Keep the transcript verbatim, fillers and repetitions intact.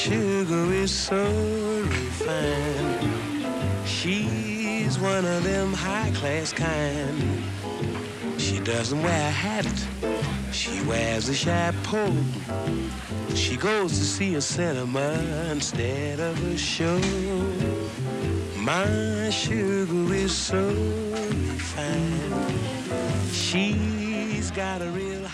sugar is so refined. She's one of them high-class kind. She doesn't wear a hat, she wears a chapeau. She goes to see a cinema instead of a show. My sugar is so refined. She's got a real